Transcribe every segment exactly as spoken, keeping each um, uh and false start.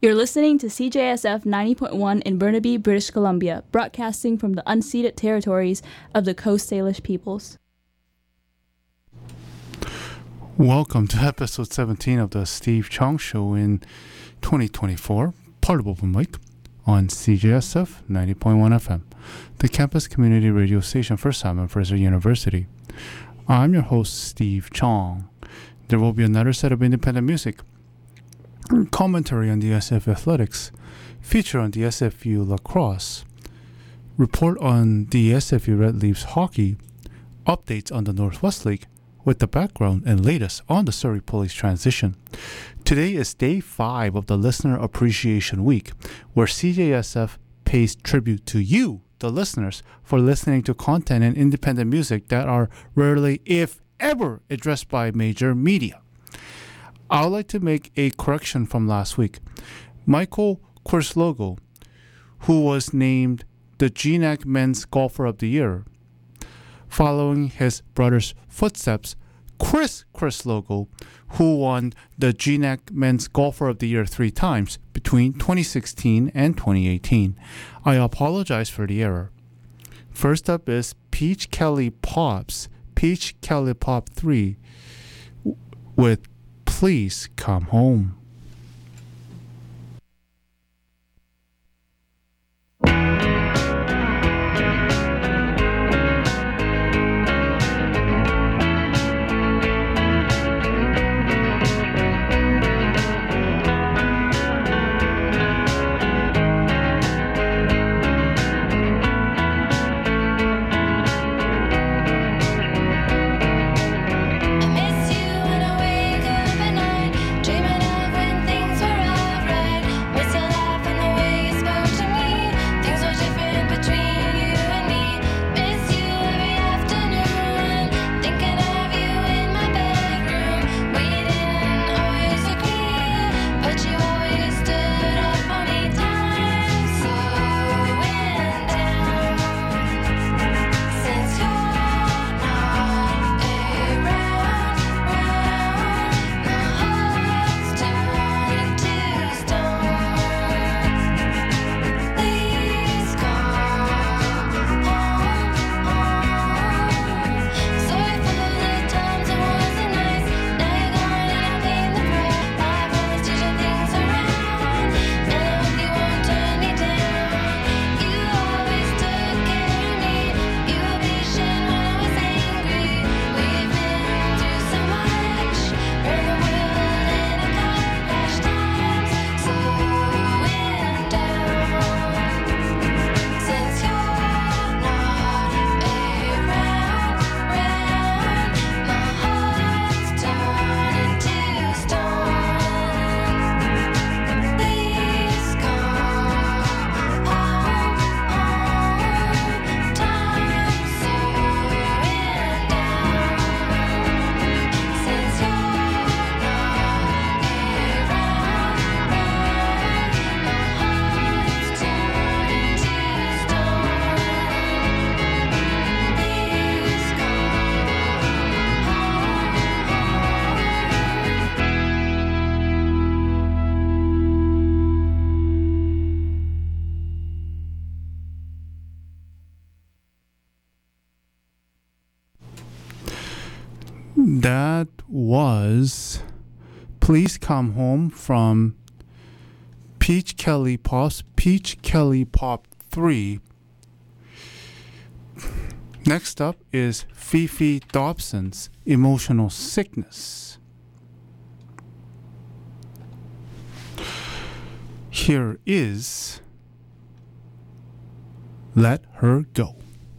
You're listening to C J S F ninety point one in Burnaby, British Columbia, broadcasting from the unceded territories of the Coast Salish peoples. Welcome to episode seventeen of the Steve Chong Show in twenty twenty-four, part of Open Mic on C J S F ninety point one F M, the campus community radio station for Simon Fraser University. I'm your host, Steve Chong. There will be another set of independent music, commentary on the S F U athletics, feature on the S F U lacrosse, report on the S F U Red Leafs hockey, updates on the Northwest League, with the background and latest on the Surrey Police transition. Today is day five of the Listener Appreciation Week, where C J S F pays tribute to you, the listeners, for listening to content and independent music that are rarely, if ever, addressed by major media. I would like to make a correction from last week. Michael Querslogo, who was named the G N A C Men's Golfer of the Year, following his brother's footsteps, Chris Querslogo, who won the G N A C Men's Golfer of the Year three times between twenty sixteen and twenty eighteen. I apologize for the error. First up is Peach Kelly Pop's Peach Kelly Pop three with Please Come Home. That was Please Come Home from Peach Kelly Pop's Peach Kelly Pop three. Next up is Fifi Dobson's Emotional Sickness. Here is Let Her Go.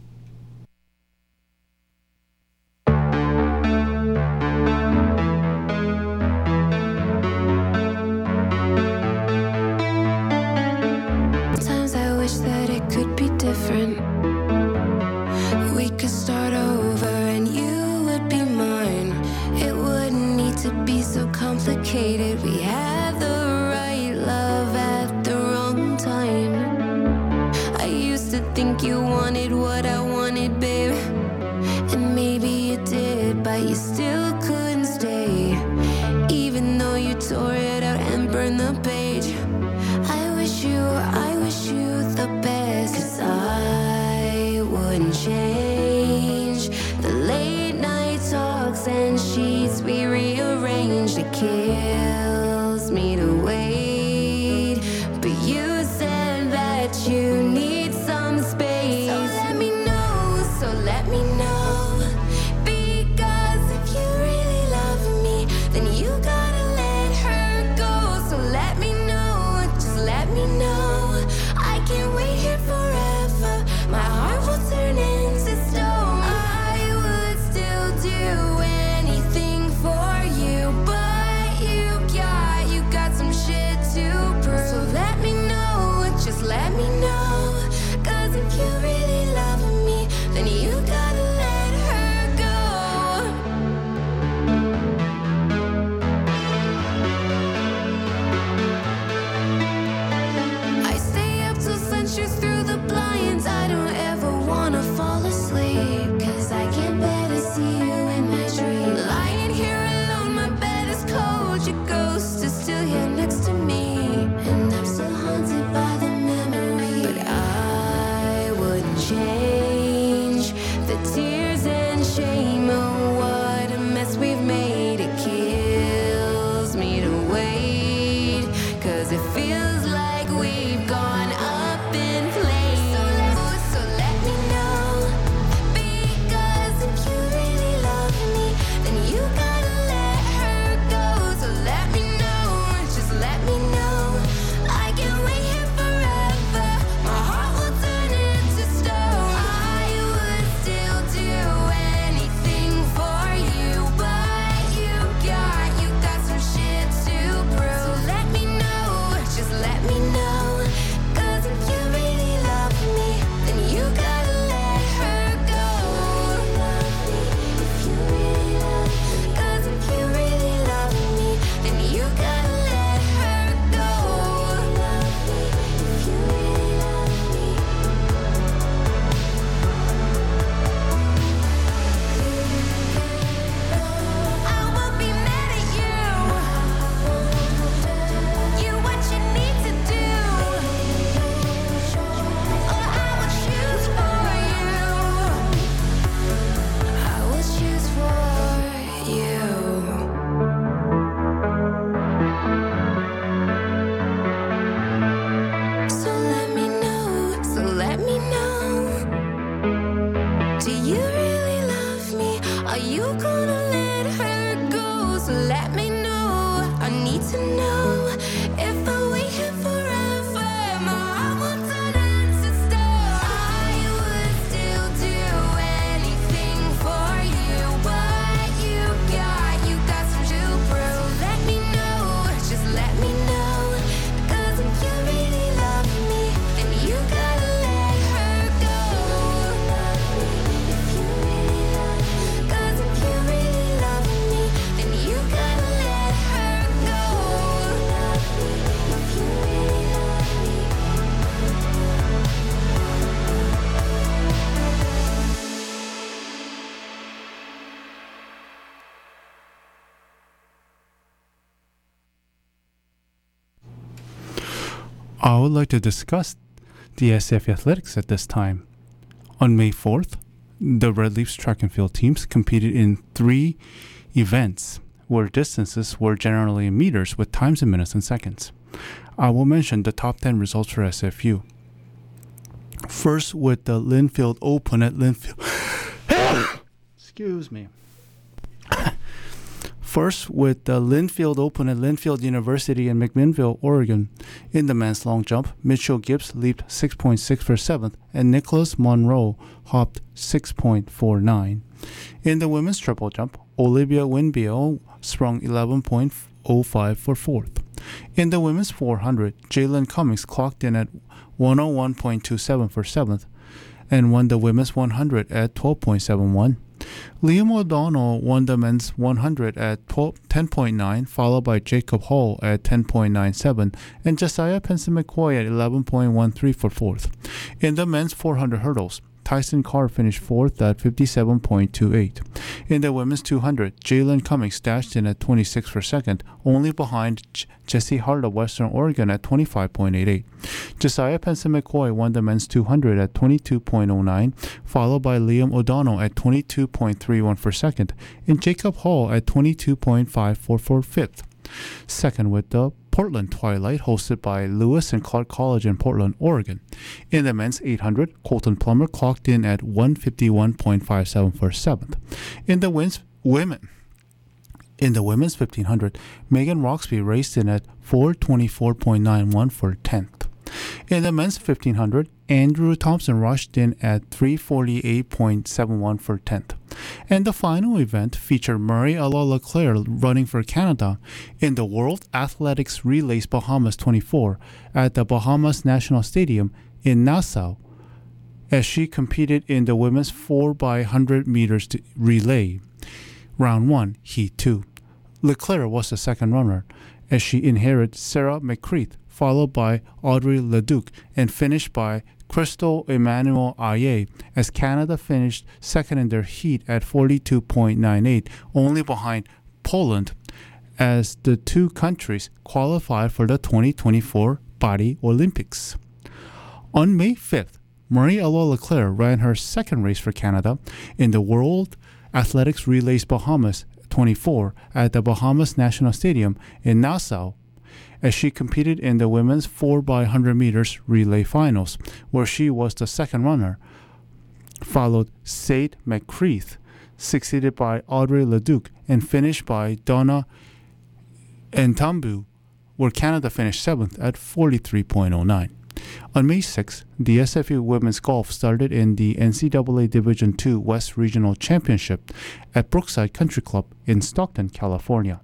Different. We could start over and you would be mine. It wouldn't need to be so complicated. We had the right love at the wrong time. I used to think you wanted what I wanted, babe, and maybe you did, but you still couldn't stay. Even though you tore it out and burned the page, I would like to discuss the S F athletics at this time. On May fourth, the Red Leafs track and field teams competed in three events where distances were generally in meters with times in minutes and seconds. I will mention the top ten results for S F U. First, with the Linfield Open at Linfield. Excuse me. First, with the Linfield Open at Linfield University in McMinnville, Oregon. In the men's long jump, Mitchell Gibbs leaped six point six for seventh, and Nicholas Monroe hopped six point four nine. In the women's triple jump, Olivia Winbiel sprung eleven point oh five for fourth. In the women's four hundred, Jalen Cummings clocked in at one oh one point two seven for seventh, and won the women's one hundred at twelve point seven one. Liam O'Donnell won the men's one hundred at ten point nine, followed by Jacob Hall at ten point nine seven, and Josiah Penson-McCoy at eleven point one three for fourth. In the men's four hundred hurdles, Tyson Carr finished fourth at fifty-seven point two eight. In the women's two hundred, Jalen Cummings dashed in at twenty-six for second, only behind J- Jesse Hart of Western Oregon at twenty-five point eight eight. Josiah Penson-McCoy won the men's two hundred at twenty-two point oh nine, followed by Liam O'Donnell at twenty-two point three one for second, and Jacob Hall at twenty-two point five four for fifth. Second with the Portland Twilight, hosted by Lewis and Clark College in Portland, Oregon. In the men's eight hundred, Colton Plummer clocked in at one fifty-one point five seven for seventh. In the wins, women, in the women's fifteen hundred, Megan Roxby raced in at four twenty-four point nine one for tenth. In the men's fifteen hundred, Andrew Thompson rushed in at three forty-eight point seven one for tenth. And the final event featured Marie-Alain Leclerc running for Canada in the World Athletics Relays Bahamas twenty-four at the Bahamas National Stadium in Nassau, as she competed in the women's four by one hundred meters relay. Round one, Heat two. Leclerc was the second runner, as she inherited Sarah McCreath, followed by Audrey Leduc, and finished by Crystal Emmanuel Aye, as Canada finished second in their heat at forty-two point nine eight, only behind Poland, as the two countries qualified for the twenty twenty-four Paris Olympics. On May fifth, Marie-Alain Leclerc ran her second race for Canada in the World Athletics Relays Bahamas twenty-four at the Bahamas National Stadium in Nassau, as she competed in the women's four by one hundred meters relay finals, where she was the second runner, followed Sade McCreath, succeeded by Audrey Leduc, and finished by Donna Ntambu, where Canada finished seventh at forty-three point oh nine. On May sixth, the S F U women's golf started in the N C double A Division two West Regional Championship at Brookside Country Club in Stockton, California.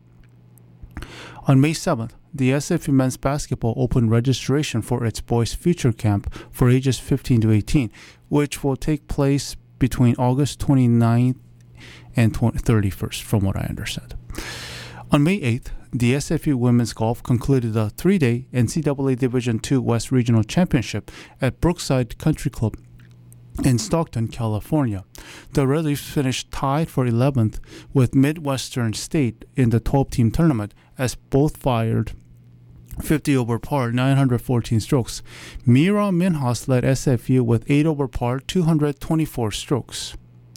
On May seventh, the S F U men's basketball opened registration for its boys future camp for ages fifteen to eighteen, which will take place between August twenty-ninth and thirty-first, from what I understand. On May eighth, the S F U women's golf concluded the three-day N C double A Division two West Regional Championship at Brookside Country Club in Stockton, California. The Red Leafs finished tied for eleventh with Midwestern State in the twelve-team tournament, as both fired fifty over par, nine hundred fourteen strokes. Mira Minhas led S F U with eight over par, two hundred twenty-four strokes.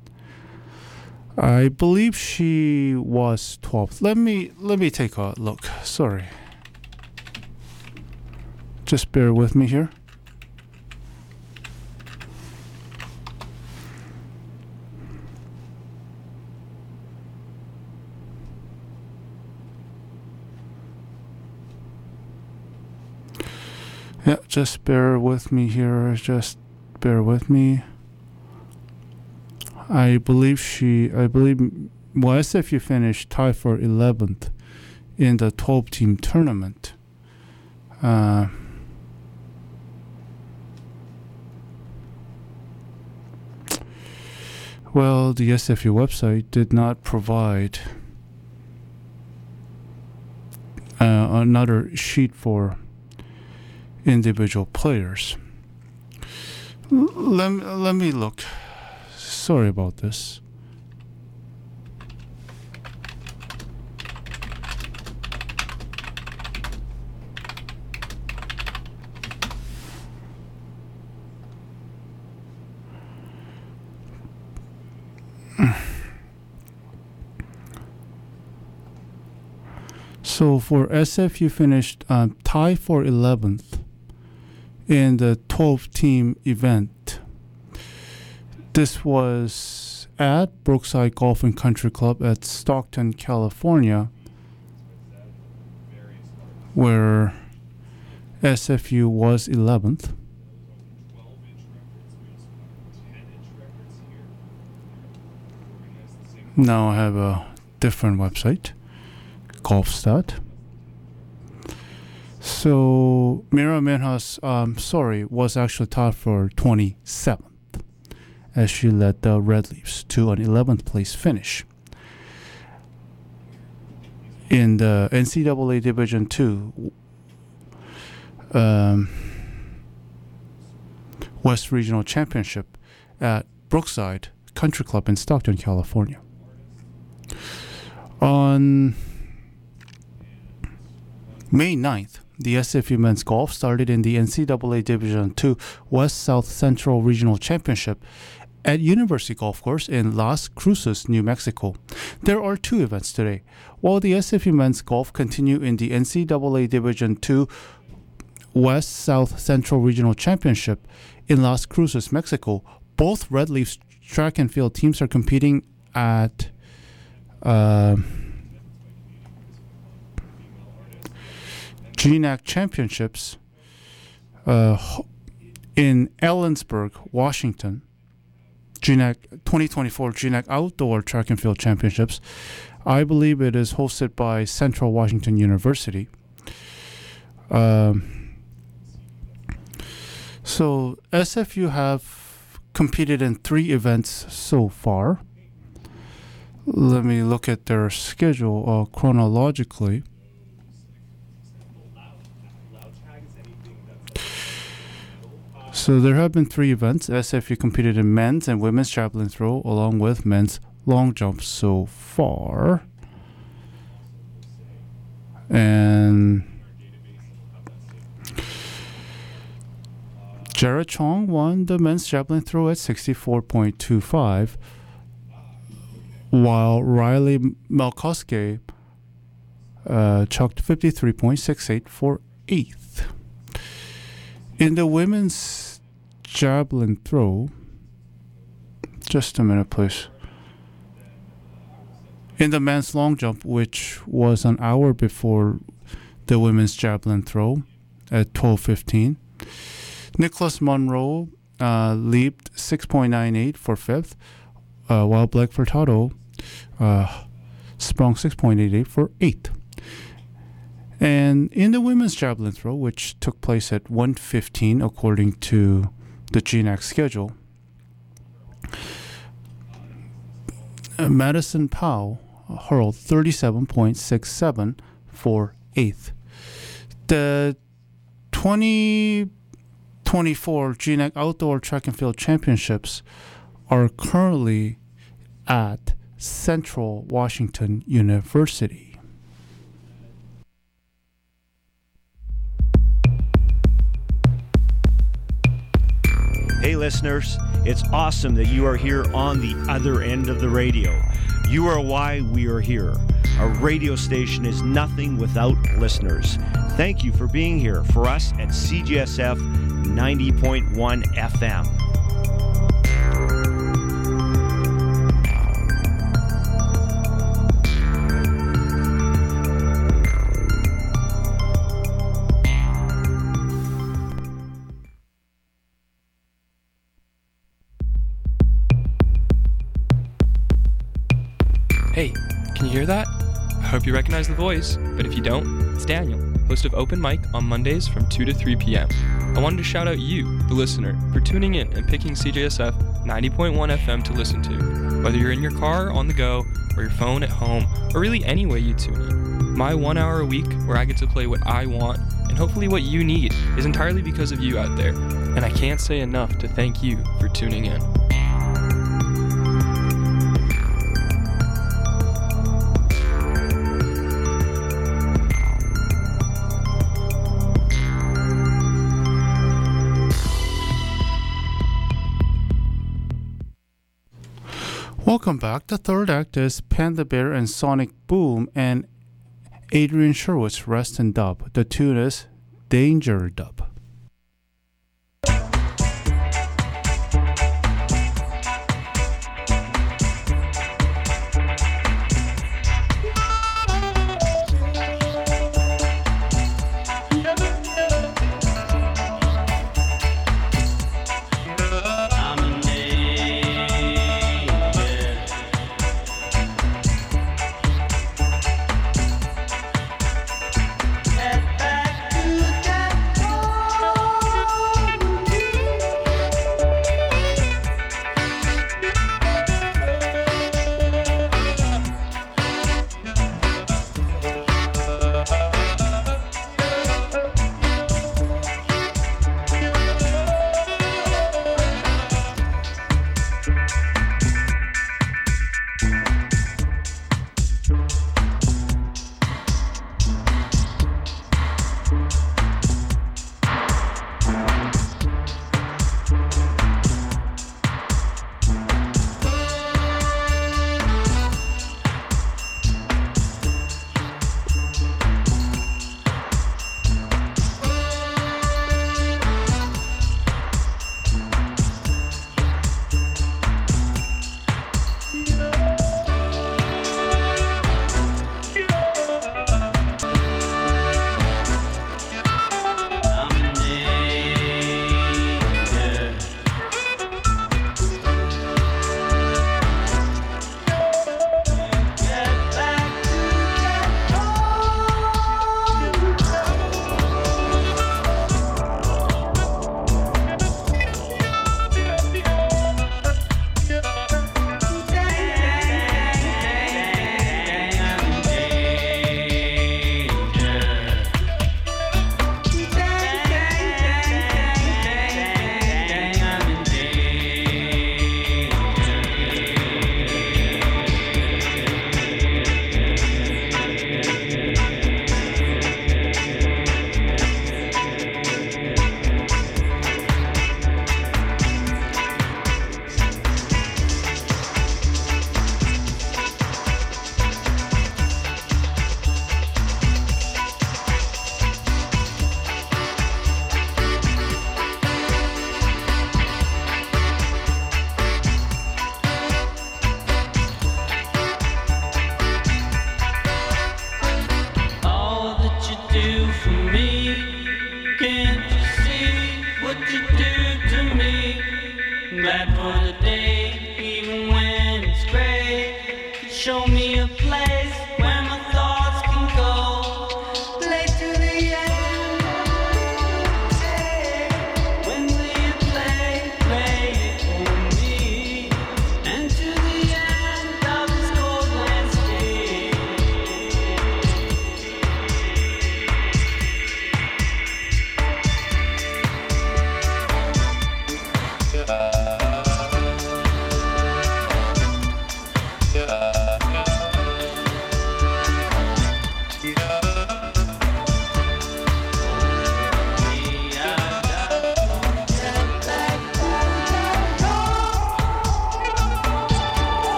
I believe she was twelfth. Let me let me take a look. Sorry. Just bear with me here. Yeah, just bear with me here. Just bear with me. I believe she, I believe, well, S F U finished tied for eleventh in the twelve-team tournament. Uh, well, the S F U website did not provide uh, another sheet for individual players. L- let, let me look. Sorry about this. So for S F U finished um, tied for eleventh in the twelve-team event. This was at Brookside Golf and Country Club at Stockton, California, where S F U was eleventh. Now I have a different website, GolfStat. So Mira Minhas, um, sorry, was actually tied for twenty-seventh as she led the Red Leafs to an eleventh place finish. In the N C double A Division two um, West Regional Championship at Brookside Country Club in Stockton, California. On May ninth, the S F U men's golf started in the N C double A Division two West South Central Regional Championship at University Golf Course in Las Cruces, New Mexico. There are two events today. While the S F U men's golf continue in the N C double A Division two West South Central Regional Championship in Las Cruces, Mexico, both Red Leafs track and field teams are competing at uh, G N A C Championships uh, in Ellensburg, Washington. G N A C twenty twenty-four G N A C Outdoor Track and Field Championships. I believe it is hosted by Central Washington University. Um, so S F U have competed in three events so far. Let me look at their schedule uh, chronologically. So there have been three events. S F U competed in men's and women's javelin throw along with men's long jump so far. And Jared Chong won the men's javelin throw at sixty-four point two five, while Riley Malkoski uh, chucked fifty-three point six eight for eighth. In the women's javelin throw, just a minute, please. In the men's long jump, which was an hour before the women's javelin throw at twelve fifteen, Nicholas Monroe uh, leaped six point nine eight for fifth, uh, while Blake Furtado uh, sprung six point eight eight for eighth. And in the women's javelin throw, which took place at one fifteen according to the G N A C schedule, uh, Madison Powell hurled thirty-seven point six seven for eighth. The twenty twenty-four G N A C Outdoor Track and Field Championships are currently at Central Washington University. Hey listeners, it's awesome that you are here on the other end of the radio. You are why we are here. A radio station is nothing without listeners. Thank you for being here for us at C J S F ninety point one F M. Hey, can you hear that? I hope you recognize the voice, but if you don't, it's Daniel, host of Open Mic on Mondays from two to three p.m. I wanted to shout out you, the listener, for tuning in and picking C J S F ninety point one F M to listen to. Whether you're in your car, on the go, or your phone at home, or really any way you tune in. My one hour a week where I get to play what I want, and hopefully what you need, is entirely because of you out there. And I can't say enough to thank you for tuning in. Welcome back. The third act is Panda Bear and Sonic Boom, and Adrian Sherwood's Rest and Dub. The tune is Danger Dub.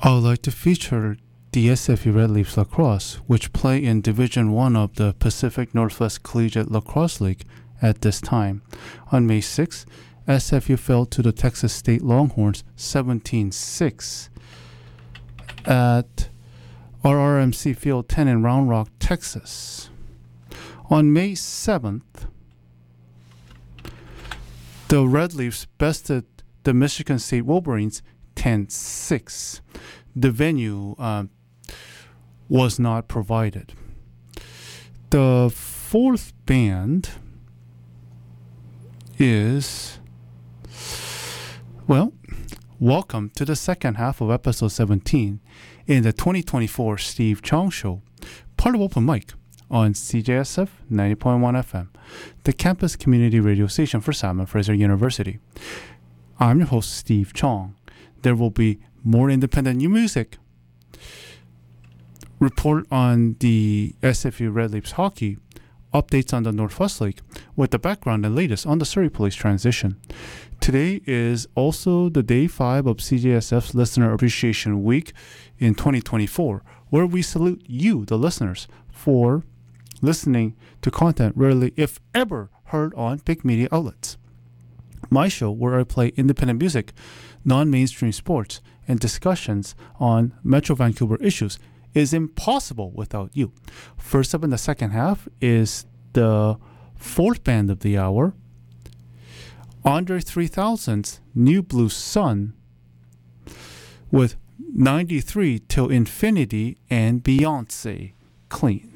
I would like to feature the S F U Red Leafs Lacrosse, which play in Division one of the Pacific Northwest Collegiate Lacrosse League at this time. On May sixth, S F U fell to the Texas State Longhorns seventeen six at R R M C Field ten in Round Rock, Texas. On May seventh, the Red Leafs bested the Michigan State Wolverines ten six. The venue uh, was not provided. The fourth band is, well, welcome to the second half of episode seventeen in the twenty twenty-four Steve Chong Show, part of Open Mic on C J S F ninety point one F M, the campus community radio station for Simon Fraser University. I'm your host, Steve Chong. There will be more independent new music, report on the S F U Red Leafs hockey, updates on the Northwest League, with the background and latest on the Surrey Police transition. Today is also the day five of C J S F's Listener Appreciation Week in twenty twenty-four, where we salute you, the listeners, for listening to content rarely, if ever, heard on big media outlets. My show, where I play independent music, non-mainstream sports, and discussions on Metro Vancouver issues, is impossible without you. First up in the second half is the fourth band of the hour, Andre three thousand's New Blue Sun, with ninety-three Till Infinity and Beyonce, Clean.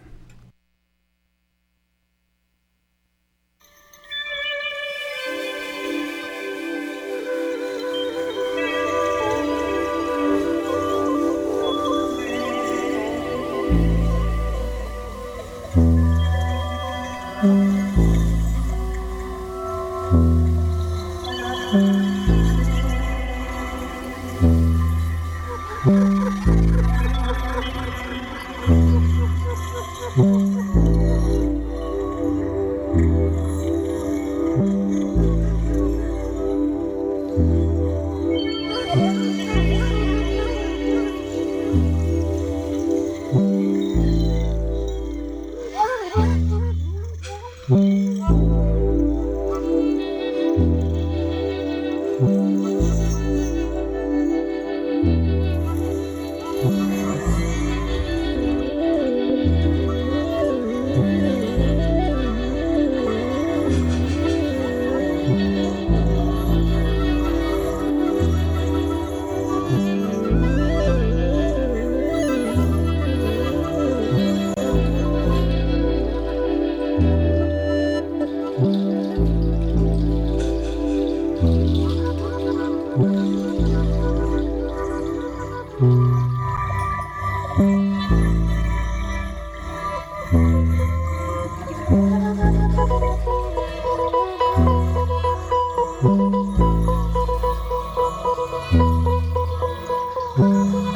Thank you.